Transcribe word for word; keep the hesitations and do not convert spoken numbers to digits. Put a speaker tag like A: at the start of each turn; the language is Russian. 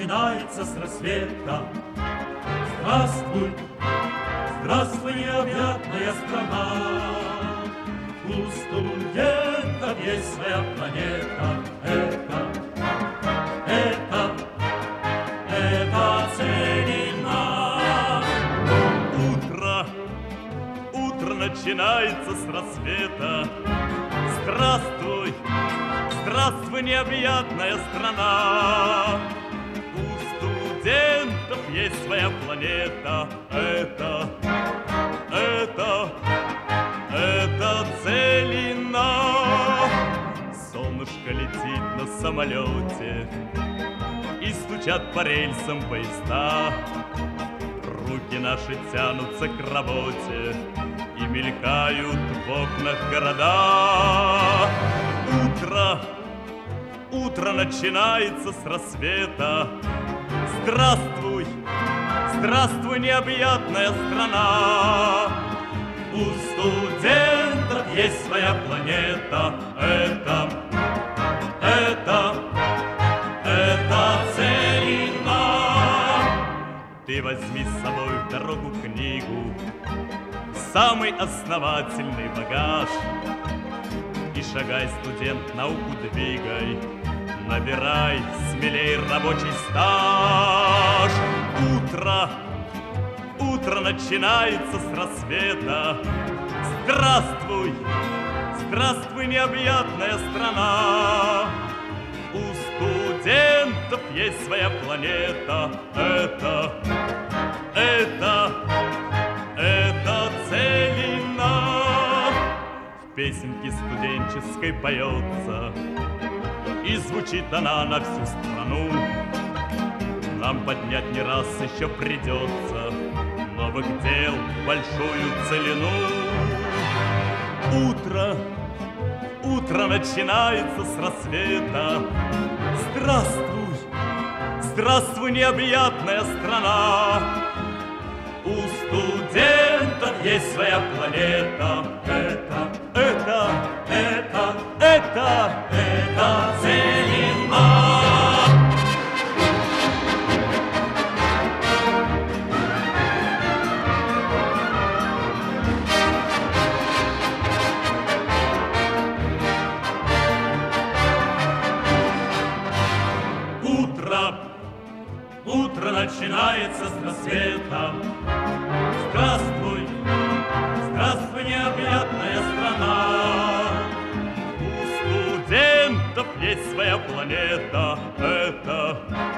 A: начинается с рассвета. Здравствуй, здравствуй, необъятная страна. У студентов есть своя планета. Это, это, это целина.
B: Утро, утро начинается с рассвета. Здравствуй, здравствуй, необъятная страна. У студентов есть своя планета. Это, это, это целина. Солнышко летит на самолете, и стучат по рельсам поезда. Руки наши тянутся к работе, и мелькают в окнах города. Утро, утро начинается с рассвета. Здравствуй, здравствуй, необъятная страна.
A: У студентов есть своя планета. Это, это, это целина.
B: Ты возьми с собой в дорогу книгу, самый основательный багаж, и шагай, студент, науку двигай, набирай смелей рабочий стаж. Утро, утро начинается с рассвета. Здравствуй, здравствуй, необъятная страна. У студентов есть своя планета. Это, это, это целина. В песенке студенческой поется, и звучит она на всю страну. Нам поднять не раз еще придется новых дел большую целину. Утро, утро начинается с рассвета. Здравствуй, здравствуй, необъятная страна.
A: У студентов есть своя планета. Это,
B: Это,
A: это,
B: это,
A: это целина. Утро, утро начинается с рассвета. Здравствуй, здравствуй, необъятная страна.
B: у студентов есть своя планета. Это,